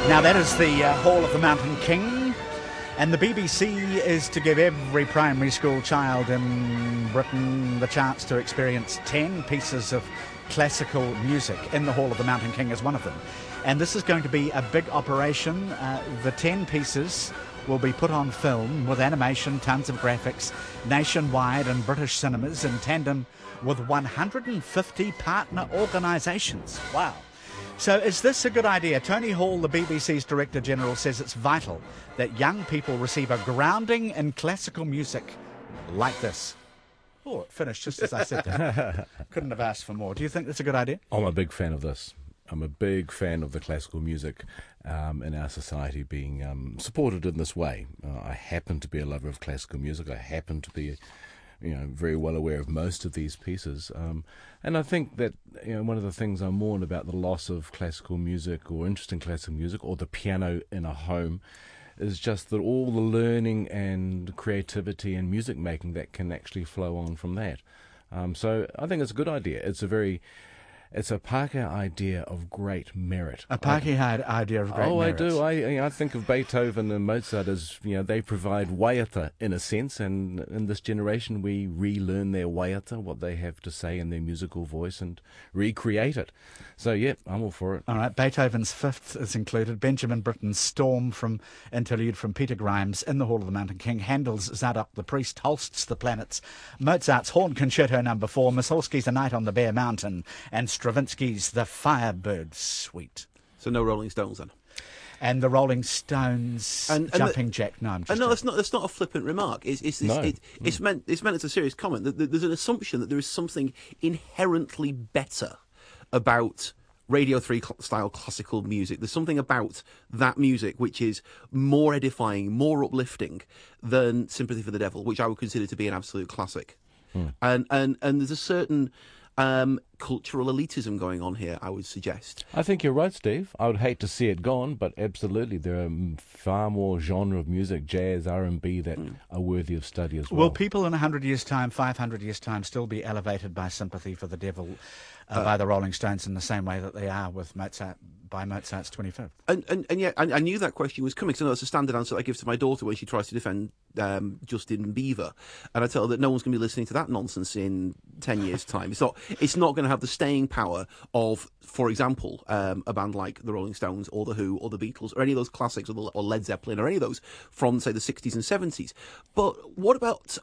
Now that is the Hall of the Mountain King, and the BBC is to give every primary school child in Britain the chance to experience 10 pieces of classical music, in the Hall of the Mountain King is one of them. And this is going to be a big operation. The 10 pieces will be put on film with animation, tons of graphics, nationwide in British cinemas in tandem with 150 partner organisations. Wow. So is this a good idea? Tony Hall, the BBC's Director General, says it's vital that young people receive a grounding in classical music like this. Oh, it finished just as I said that. Couldn't have asked for more. Do you think that's a good idea? I'm a big fan of this. I'm a big fan of the classical music in our society being supported in this way. I happen to be a lover of classical music. I happen to be very well aware of most of these pieces. And I think that one of the things I mourn about the loss of classical music or interest in classical music or the piano in a home is just that all the learning and creativity and music making that can actually flow on from that. So I think it's a good idea. It's a Pākehā idea of great merit. A Pākehā idea of great merit. Oh, I do. I think of Beethoven and Mozart as, they provide waiata in a sense, and in this generation we relearn their waiata, what they have to say in their musical voice, and recreate it. So, yeah, I'm all for it. All right, Beethoven's Fifth is included. Benjamin Britten's Storm from interlude from Peter Grimes in the Hall of the Mountain King. Handel's Zadok the Priest, Holst's The Planets, Mozart's Horn Concerto No. 4, Mussorgsky's A Night on the Bare Mountain, and Stravinsky's The Firebird Suite. So no Rolling Stones then? And the Rolling Stones Jumping Jack. No, I'm just no, that's not a flippant remark. It's meant as a serious comment. There's an assumption that there is something inherently better about Radio 3 style classical music. There's something about that music which is more edifying, more uplifting than Sympathy for the Devil, which I would consider to be an absolute classic. And there's a certain cultural elitism going on here, I would suggest. I think you're right, Steve. I would hate to see it gone, but absolutely there are far more genre of music, jazz, R&B, that are worthy of study as well. Will people in 100 years' time, 500 years' time, still be elevated by Sympathy for the Devil by the Rolling Stones in the same way that they are with Mozart, by Mozart's 25th? And yet, I knew that question was coming, because I know it's a standard answer I give to my daughter when she tries to defend Justin Bieber, and I tell her that no one's going to be listening to that nonsense in 10 years' time. It's not going to have the staying power of, for example, a band like the Rolling Stones or the Who or the Beatles or any of those classics, or Led Zeppelin or any of those from, say, the 60s and 70s. But what about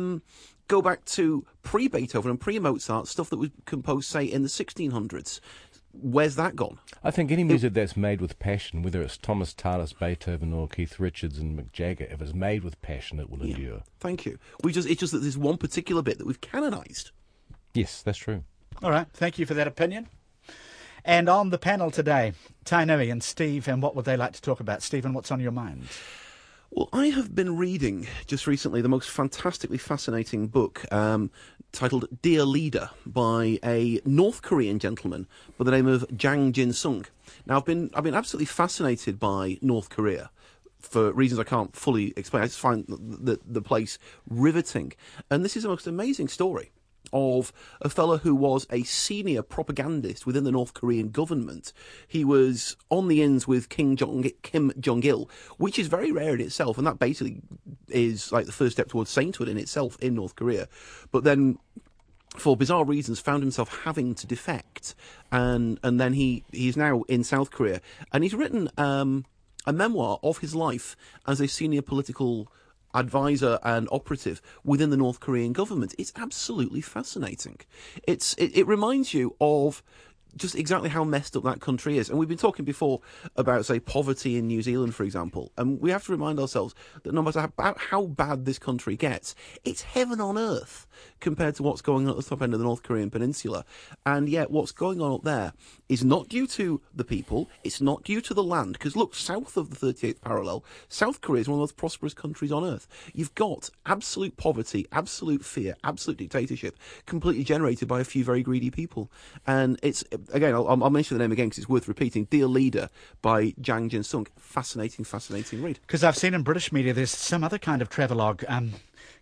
go back to pre-Beethoven and pre-Mozart, stuff that was composed, say, in the 1600s? Where's that gone? I think any music that's made with passion, whether it's Thomas Tallis, Beethoven, or Keith Richards and Mick Jagger, if it's made with passion, it will endure. Thank you. It's just that there's one particular bit that we've canonised. Yes, that's true. All right, thank you for that opinion. And on the panel today, Tainui and Steve, and what would they like to talk about? Stephen, what's on your mind? Well, I have been reading just recently the most fantastically fascinating book titled Dear Leader by a North Korean gentleman by the name of Jang Jin-sung. Now, I've been absolutely fascinated by North Korea for reasons I can't fully explain. I just find the place riveting. And this is the most amazing story of a fellow who was a senior propagandist within the North Korean government. He was on the ins with Kim Jong-il, which is very rare in itself, and that basically is like the first step towards sainthood in itself in North Korea. But then, for bizarre reasons, found himself having to defect, and then he's now in South Korea, and he's written a memoir of his life as a senior political advisor and operative within the North Korean government. It's absolutely fascinating. It reminds you of just exactly how messed up that country is. And we've been talking before about, say, poverty in New Zealand, for example. And we have to remind ourselves that no matter how bad this country gets, it's heaven on earth compared to what's going on at the top end of the North Korean peninsula. And yet what's going on up there is not due to the people, it's not due to the land. Because look, south of the 38th parallel, South Korea is one of the most prosperous countries on earth. You've got absolute poverty, absolute fear, absolute dictatorship, completely generated by a few very greedy people. And it's, again, I'll mention the name again because it's worth repeating, Dear Leader by Jang Jin-sung. Fascinating read. Because I've seen in British media there's some other kind of travelogue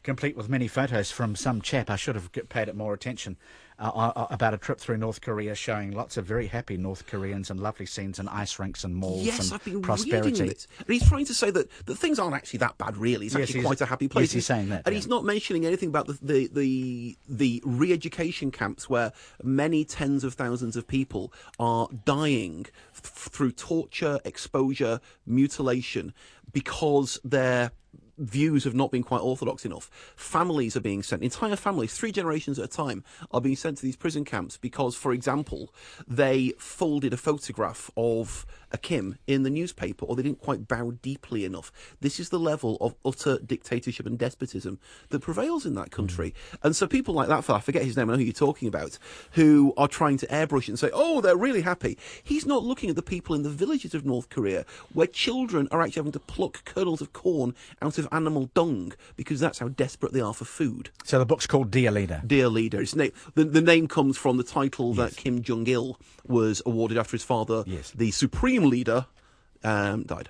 complete with many photos from some chap. I should have paid it more attention. About a trip through North Korea, showing lots of very happy North Koreans and lovely scenes and ice rinks and malls and I've been prosperity. reading this. And he's trying to say that things aren't actually that bad, really. It's actually quite a happy place. Yes, he's saying that. And he's not mentioning anything about the re-education camps where many tens of thousands of people are dying through torture, exposure, mutilation, because their views have not been quite orthodox enough. Families are being sent, entire families, 3 generations at a time, are being sent to these prison camps because, for example, they folded a photograph of a Kim in the newspaper, or they didn't quite bow deeply enough. This is the level of utter dictatorship and despotism that prevails in that country. And so people like that fellow, I forget his name, I know who you're talking about, who are trying to airbrush it and say, oh, they're really happy. He's not looking at the people in the villages of North Korea where children are actually having to pluck kernels of corn out of animal dung because that's how desperate they are for food. So the book's called Dear Leader. Dear Leader. Its name, the name comes from the title that Kim Jong-il was awarded after his father, the Supreme Leader, died.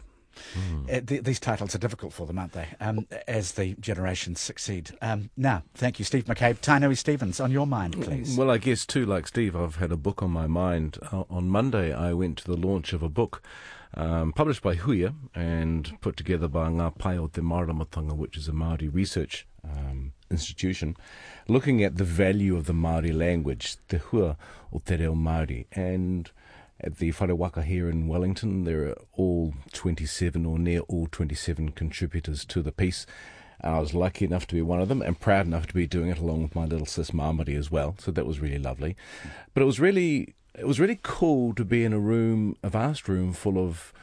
These titles are difficult for them, aren't they, as the generations succeed. Now, thank you, Steve McCabe. Tainui Stevens, on your mind, please. Well, I guess, too, like Steve, I've had a book on my mind. On Monday, I went to the launch of a book published by Huia and put together by Ngā Pai o Te Maramatanga, which is a Māori research institution, looking at the value of the Māori language, Te Hua o Te Reo Māori. And at the Whare Waka here in Wellington, there are all 27 or near all 27 contributors to the piece. I was lucky enough to be one of them and proud enough to be doing it along with my little sis Māmari as well. So that was really lovely. But it was really cool to be in a vast room full of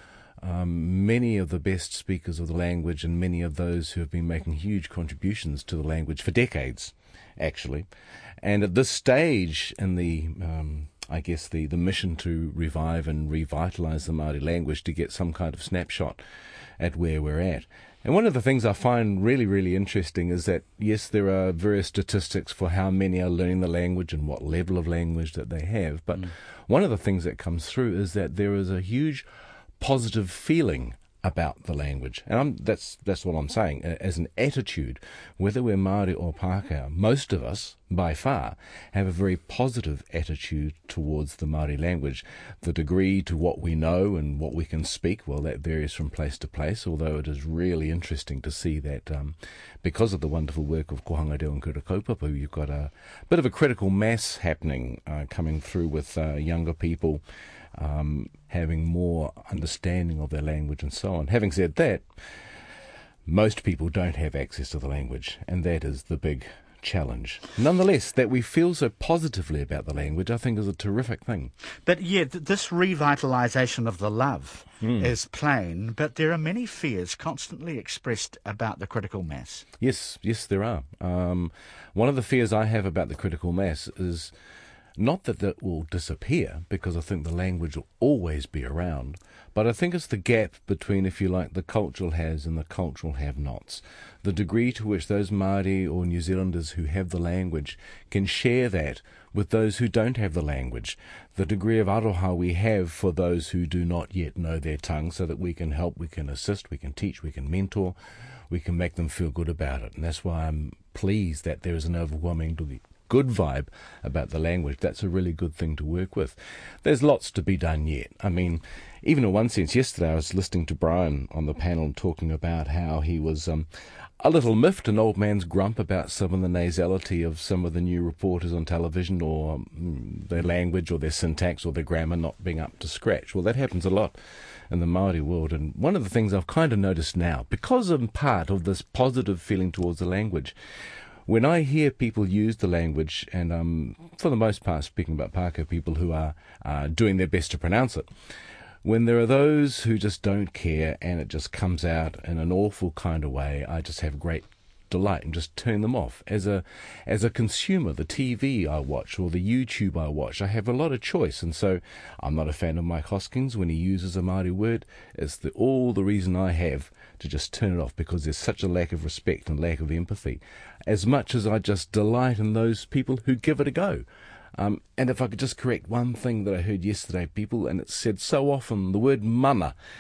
many of the best speakers of the language and many of those who have been making huge contributions to the language for decades, actually. And at this stage in the I guess the mission to revive and revitalise the Māori language, to get some kind of snapshot at where we're at. And one of the things I find really, really interesting is that, yes, there are various statistics for how many are learning the language and what level of language that they have. But one of the things that comes through is that there is a huge positive feeling about the language. And that's what I'm saying. As an attitude, whether we're Māori or Pākehā, most of us, by far, have a very positive attitude towards the Māori language. The degree to what we know and what we can speak, well, that varies from place to place, although it is really interesting to see that because of the wonderful work of Kohanga Reo and Kura Kaupapa, you've got a bit of a critical mass happening coming through with younger people having more understanding of their language and so on. Having said that, most people don't have access to the language, and that is the big challenge. Nonetheless, that we feel so positively about the language, I think, is a terrific thing. But yeah, this revitalisation of the love is plain, but there are many fears constantly expressed about the critical mass. Yes, there are. One of the fears I have about the critical mass is not that it will disappear, because I think the language will always be around, but I think it's the gap between, if you like, the cultural haves and the cultural have-nots. The degree to which those Māori or New Zealanders who have the language can share that with those who don't have the language. The degree of aroha we have for those who do not yet know their tongue, so that we can help, we can assist, we can teach, we can mentor, we can make them feel good about it. And that's why I'm pleased that there is an overwhelming good vibe about the language. That's a really good thing to work with. There's lots to be done yet. I mean, even in one sense, yesterday I was listening to Brian on the panel talking about how he was a little miffed, an old man's grump, about some of the nasality of some of the new reporters on television, or their language or their syntax or their grammar not being up to scratch. Well, that happens a lot in the Māori world, and one of the things I've kind of noticed now, because in part of this positive feeling towards the language, when I hear people use the language, and for the most part speaking about Pākehā people who are doing their best to pronounce it, when there are those who just don't care and it just comes out in an awful kind of way, I just have great delight and just turn them off. As a consumer, the TV I watch or the YouTube I watch, I have a lot of choice, and so I'm not a fan of Mike Hoskins when he uses a Māori word. It's all the reason I have to just turn it off, because there's such a lack of respect and lack of empathy, as much as I just delight in those people who give it a go. And if I could just correct one thing that I heard yesterday, people, and it's said so often, the word mana.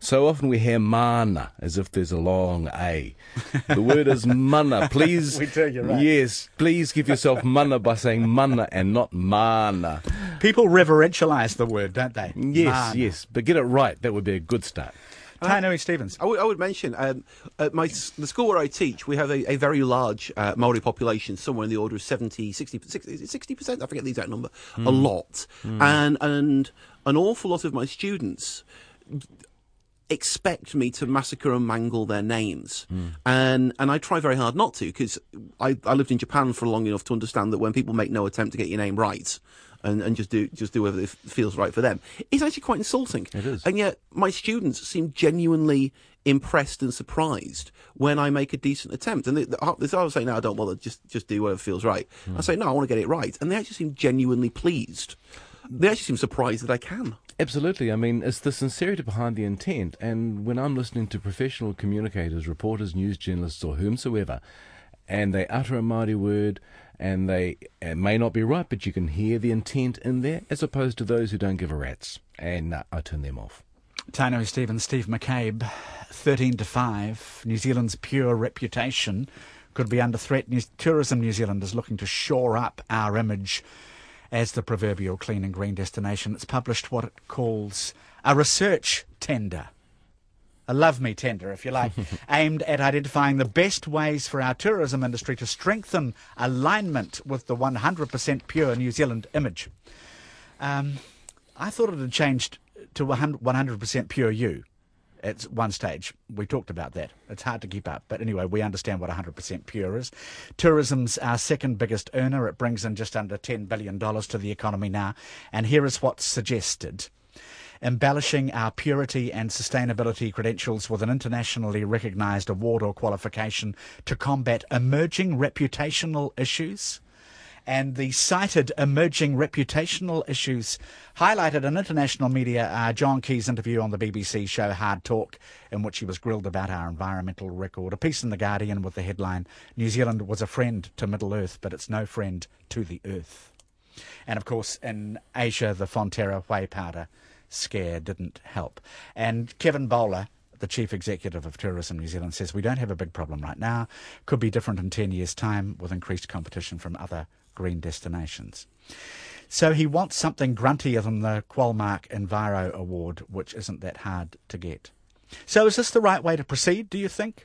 So often we hear mana as if there's a long A. The word is mana. Please, We do, you're right. Yes, please give yourself mana by saying mana and not mana. People reverentialise the word, don't they? Yes, Mana. yes, but get it right. That would be a good start. Tainui Stevens. I would mention, at the school where I teach, we have a very large Maori population, somewhere in the order of 60%, I forget the exact number, a lot. And an awful lot of my students expect me to massacre and mangle their names. And I try very hard not to, because I lived in Japan for long enough to understand that when people make no attempt to get your name right, and just do whatever it feels right for them, it's actually quite insulting. It is. And yet my students seem genuinely impressed and surprised when I make a decent attempt. And I was saying, no, I don't bother, just do whatever feels right. I say, no, I want to get it right. And they actually seem genuinely pleased. They actually seem surprised that I can. Absolutely. I mean, it's the sincerity behind the intent. And when I'm listening to professional communicators, reporters, news journalists, or whomsoever, and they utter a Māori word, and it may not be right, but you can hear the intent in there, as opposed to those who don't give a rat's. And I turn them off. Tainui Stevens, Steve McCabe, 13-5. New Zealand's pure reputation could be under threat. Tourism New Zealand is looking to shore up our image as the proverbial clean and green destination. It's published what it calls a research tender. A love me tender, if you like, aimed at identifying the best ways for our tourism industry to strengthen alignment with the 100% pure New Zealand image. I thought it had changed to 100% pure you at one stage. We talked about that. It's hard to keep up. But anyway, we understand what 100% pure is. Tourism's our second biggest earner. It brings in just under $10 billion to the economy now. And here is what's suggested. Embellishing our purity and sustainability credentials with an internationally recognised award or qualification to combat emerging reputational issues. And the cited emerging reputational issues highlighted in international media John Key's interview on the BBC show Hard Talk, in which he was grilled about our environmental record. A piece in The Guardian with the headline, New Zealand was a friend to Middle Earth, but it's no friend to the Earth. And of course, in Asia, the Fonterra whey powder scare didn't help. And Kevin Bowler, the Chief Executive of Tourism New Zealand, says we don't have a big problem right now. Could be different in 10 years' time with increased competition from other green destinations. So he wants something gruntier than the Qualmark Enviro Award, which isn't that hard to get. So is this the right way to proceed, do you think?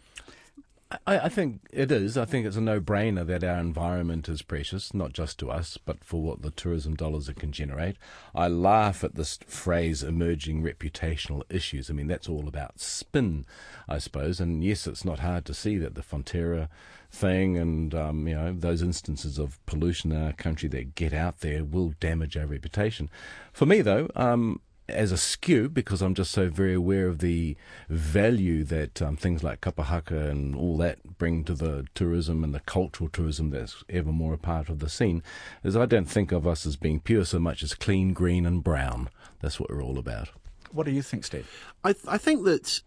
I think it is. I think it's a no-brainer that our environment is precious, not just to us, but for what the tourism dollars it can generate. I laugh at this phrase, emerging reputational issues. I mean, that's all about spin, I suppose. And yes, it's not hard to see that the Fonterra thing and, those instances of pollution in our country that get out there will damage our reputation. For me, though, as a skew, because I'm just so very aware of the value that things like kapahaka and all that bring to the tourism and the cultural tourism that's ever more a part of the scene, is I don't think of us as being pure so much as clean, green and brown. That's what we're all about. What do you think, Steve? I think that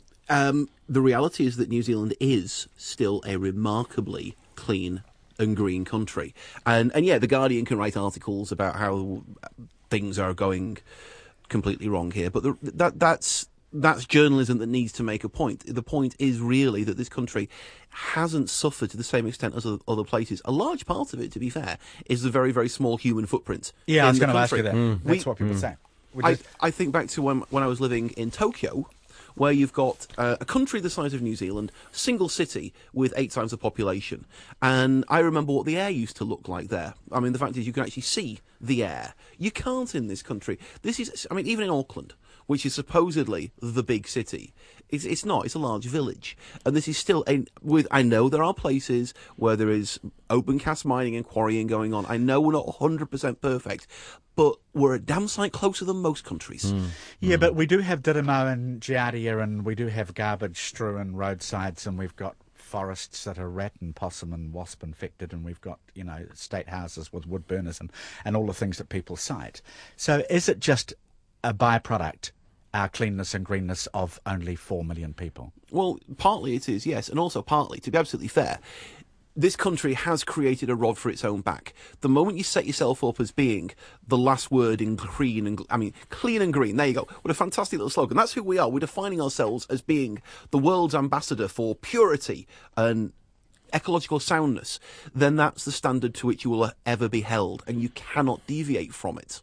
the reality is that New Zealand is still a remarkably clean and green country. And yeah, The Guardian can write articles about how things are going completely wrong here, but that's journalism that needs to make a point. The point is really that this country hasn't suffered to the same extent as other places. A large part of it, to be fair, is the very, very small human footprint. Yeah, I was going to ask you that. That's what people say. I think back to when I was living in Tokyo, where you've got a country the size of New Zealand, single city with 8 times the population. And I remember what the air used to look like there. I mean, the fact is you can actually see the air. You can't in this country. Even in Auckland, which is supposedly the big city, it's not. It's a large village. And this is still I know there are places where there is open cast mining and quarrying going on. I know we're not 100% perfect, but we're a damn sight closer than most countries. Yeah, but we do have Dirimo and Giardia, and we do have garbage strewn roadsides, and we've got forests that are rat and possum and wasp infected, and we've got, state houses with wood burners and all the things that people cite. So is it just a byproduct, our cleanness and greenness, of only 4 million people? Well, partly it is, yes, and also partly, to be absolutely fair, this country has created a rod for its own back. The moment you set yourself up as being the last word in clean and green, there you go. What a fantastic little slogan. That's who we are. We're defining ourselves as being the world's ambassador for purity and ecological soundness. Then that's the standard to which you will ever be held, and you cannot deviate from it.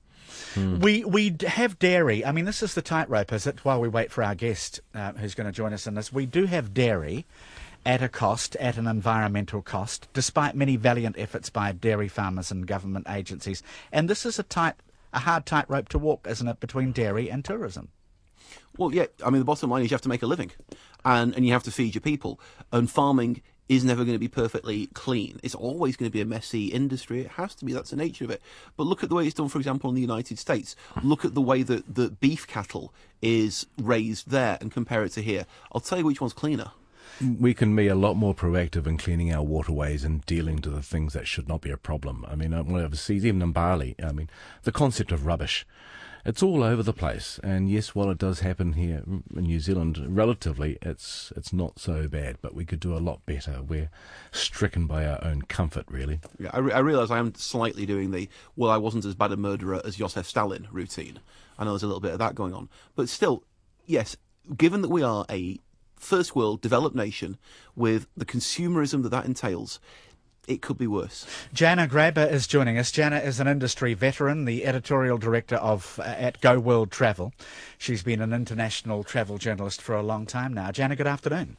We have dairy. I mean, this is the tightrope, is it? While we wait for our guest who's going to join us in this, we do have dairy at a cost, at an environmental cost, despite many valiant efforts by dairy farmers and government agencies. And this is a hard tightrope to walk, isn't it, between dairy and tourism? Well, yeah. I mean, the bottom line is you have to make a living, and you have to feed your people. And farming is never going to be perfectly clean. It's always going to be a messy industry. It has to be. That's the nature of it. But look at the way it's done, for example, in the United States. Look at the way that the beef cattle is raised there and compare it to here. I'll tell you which one's cleaner. We can be a lot more proactive in cleaning our waterways and dealing to the things that should not be a problem. I mean, overseas, even in Bali, I mean, the concept of rubbish, it's all over the place. And yes, while it does happen here in New Zealand, relatively, it's not so bad, but we could do a lot better. We're stricken by our own comfort, really. Yeah, I realise I am slightly doing I wasn't as bad a murderer as Josef Stalin routine. I know there's a little bit of that going on. But still, yes, given that we are a first world developed nation with the consumerism that entails, it could be worse. Jana Graber is joining us. Jana is an industry veteran, the editorial director at Go World Travel. She's been an international travel journalist for a long time now. Jana, good afternoon.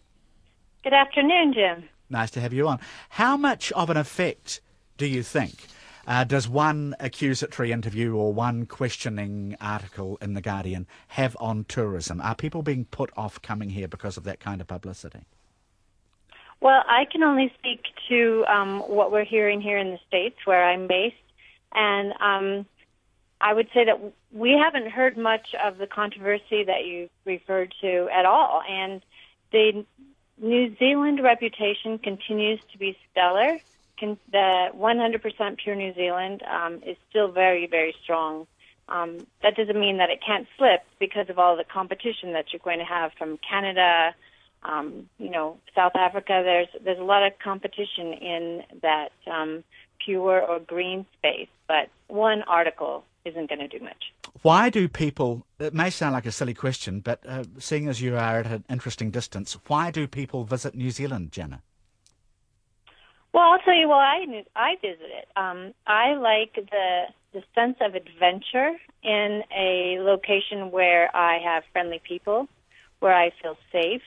Good afternoon, Jim. Nice to have you on. How much of an effect do you think does one accusatory interview or one questioning article in The Guardian have on tourism? Are people being put off coming here because of that kind of publicity? Well, I can only speak to what we're hearing here in the States, where I'm based, and I would say that we haven't heard much of the controversy that you referred to at all, and the New Zealand reputation continues to be stellar. The 100% Pure New Zealand is still very, very strong. That doesn't mean that it can't slip because of all the competition that you're going to have from Canada, South Africa. There's a lot of competition in that pure or green space, but one article isn't going to do much. Why do people, it may sound like a silly question, but seeing as you are at an interesting distance, why do people visit New Zealand, Jana? Well, I'll tell you why I visited. I like the sense of adventure in a location where I have friendly people, where I feel safe.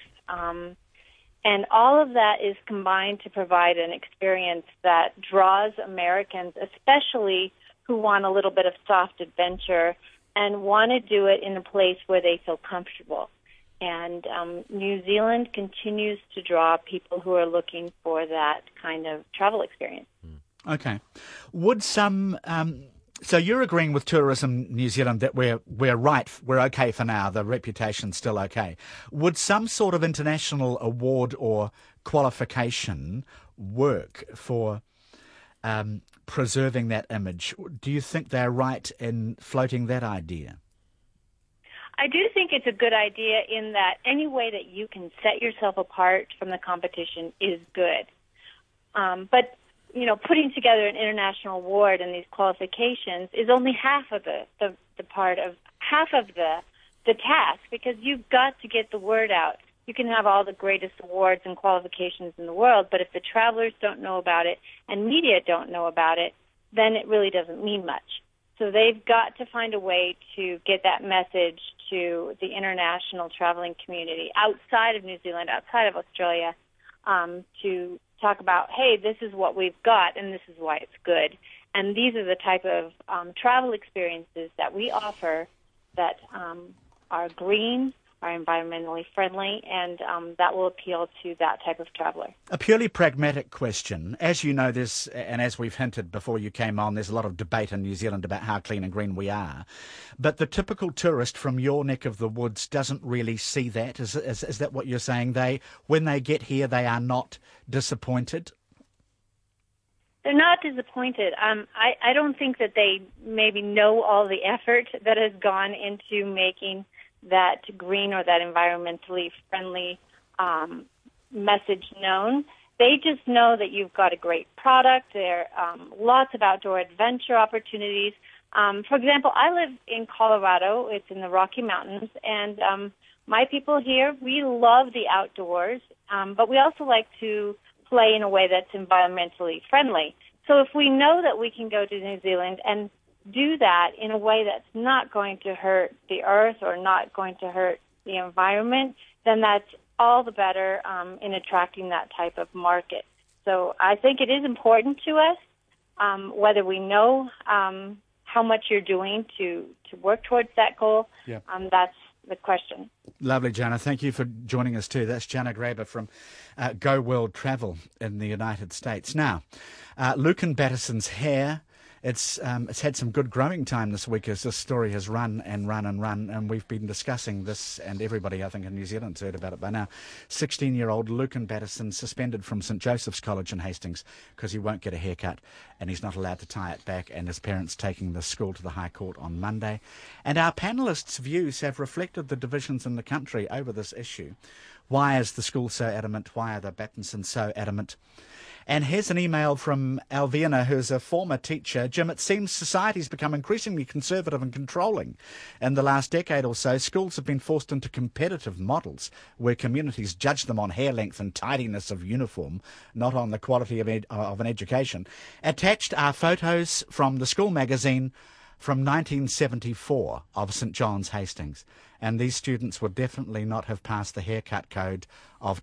And all of that is combined to provide an experience that draws Americans, especially who want a little bit of soft adventure and want to do it in a place where they feel comfortable. And New Zealand continues to draw people who are looking for that kind of travel experience. Okay. Would some... So you're agreeing with Tourism New Zealand that we're okay for now, the reputation's still okay. Would some sort of international award or qualification work for preserving that image? Do you think they're right in floating that idea? I do think it's a good idea in that any way that you can set yourself apart from the competition is good. But putting together an international award and these qualifications is only half of the task, because you've got to get the word out. You can have all the greatest awards and qualifications in the world, but if the travelers don't know about it and media don't know about it, then it really doesn't mean much. So they've got to find a way to get that message to the international traveling community outside of New Zealand, outside of Australia, to talk about, hey, this is what we've got and this is why it's good. And these are the type of travel experiences that we offer that are green, are environmentally friendly, and that will appeal to that type of traveler. A purely pragmatic question. As you know, and as we've hinted before you came on, there's a lot of debate in New Zealand about how clean and green we are. But the typical tourist from your neck of the woods doesn't really see that. Is that what you're saying? When they get here, they are not disappointed? They're not disappointed. I don't think that they maybe know all the effort that has gone into making that green or that environmentally friendly message known. they just know that you've got a great product. There are lots of outdoor adventure opportunities. For example, I live in Colorado. It's in the Rocky Mountains, and my people here, we love the outdoors, but we also like to play in a way that's environmentally friendly. So if we know that we can go to New Zealand and do that in a way that's not going to hurt the earth or not going to hurt the environment, then that's all the better in attracting that type of market. So I think it is important to us, whether we know how much you're doing to work towards that goal. Yep. That's the question. Lovely, Jana. Thank you for joining us too. That's Jana Graber from Go World Travel in the United States. Now, Lucan Batterson's hair. It's had some good growing time this week as this story has run, and we've been discussing this, and everybody, I think, in New Zealand's heard about it by now. 16-year-old Lucan Batterson suspended from St Joseph's College in Hastings because he won't get a haircut and he's not allowed to tie it back, and his parents taking the school to the High Court on Monday. And our panellists' views have reflected the divisions in the country over this issue. Why is the school so adamant? Why are the Battersons so adamant? And here's an email from Alviana, who's a former teacher. Jim, it seems society's become increasingly conservative and controlling. In the last decade or so, schools have been forced into competitive models where communities judge them on hair length and tidiness of uniform, not on the quality of an education. Attached are photos from the school magazine from 1974 of St John's Hastings. And these students would definitely not have passed the haircut code of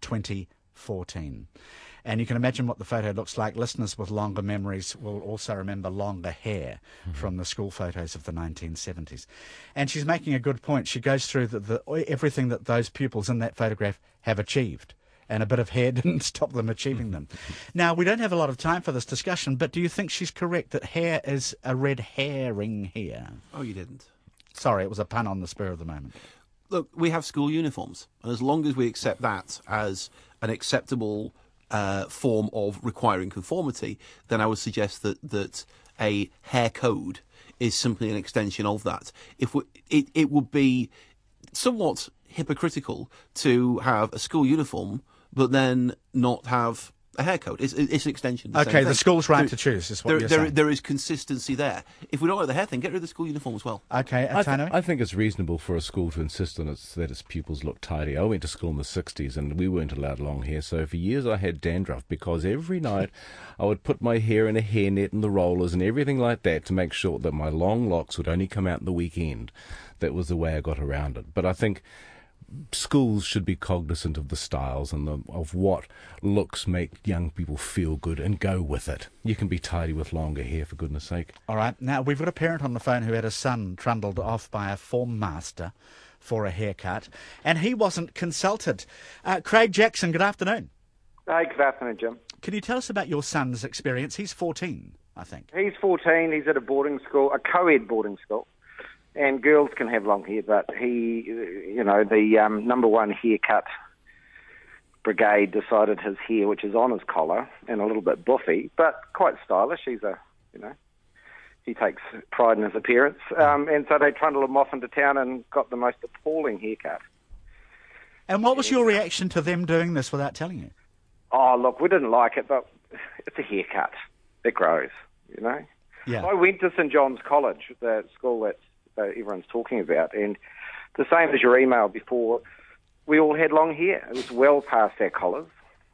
2014. And you can imagine what the photo looks like. Listeners with longer memories will also remember longer hair from the school photos of the 1970s. And she's making a good point. She goes through everything that those pupils in that photograph have achieved. And a bit of hair didn't stop them achieving them. Now, we don't have a lot of time for this discussion, but do you think she's correct that hair is a red herring here? Oh, you didn't. Sorry, it was a pun on the spur of the moment. Look, we have school uniforms, and as long as we accept that as an acceptable form of requiring conformity, then I would suggest that a hair code is simply an extension of that. It would be somewhat hypocritical to have a school uniform but then not have a hair code. It's an extension. Okay, the school's right to choose is what you're saying. There is consistency there. If we don't like the hair thing, get rid of the school uniform as well. Okay, I think it's reasonable for a school to insist on that its pupils look tidy. I went to school in the 60s and we weren't allowed long hair, so for years I had dandruff because every night I would put my hair in a hairnet and the rollers and everything like that to make sure that my long locks would only come out in the weekend. That was the way I got around it. But I think schools should be cognizant of the styles and of what looks make young people feel good and go with it. You can be tidy with longer hair, for goodness sake. All right. Now, we've got a parent on the phone who had his son trundled off by a form master for a haircut, and he wasn't consulted. Craig Jackson, good afternoon. Hey, good afternoon, Jim. Can you tell us about your son's experience? He's 14, I think. He's 14. He's at a boarding school, a co-ed boarding school. And girls can have long hair, but the number one haircut brigade decided his hair, which is on his collar and a little bit buffy, but quite stylish. He takes pride in his appearance. And so they trundled him off into town and got the most appalling haircut. And what was your reaction to them doing this without telling you? Oh, look, we didn't like it, but it's a haircut. It grows, you know. Yeah. I went to St John's College, the school that everyone's talking about, and the same as your email before, we all had long hair. It was well past our collars.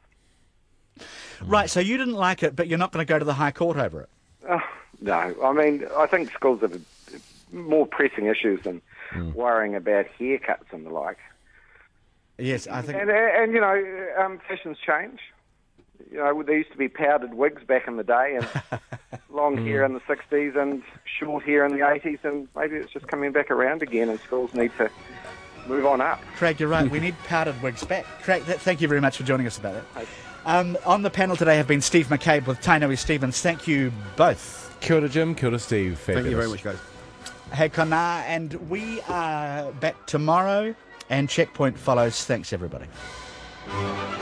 Right, so you didn't like it, but you're not going to go to the High Court over it? Oh, no, I mean, I think schools have more pressing issues than worrying about haircuts and the like. Yes, I think... And fashions change. You know, there used to be powdered wigs back in the day and long hair in the 60s and short hair in the 80s, and maybe it's just coming back around again and schools need to move on up. Craig, you're right. We need powdered wigs back. Craig, thank you very much for joining us about that. On the panel today have been Steve McCabe with Tainui Stevens. Thank you both. Kia ora, Jim. Kia ora, Steve. Fabulous. Thank you very much, guys. Hey, Kona, and we are back tomorrow, and Checkpoint follows. Thanks, everybody.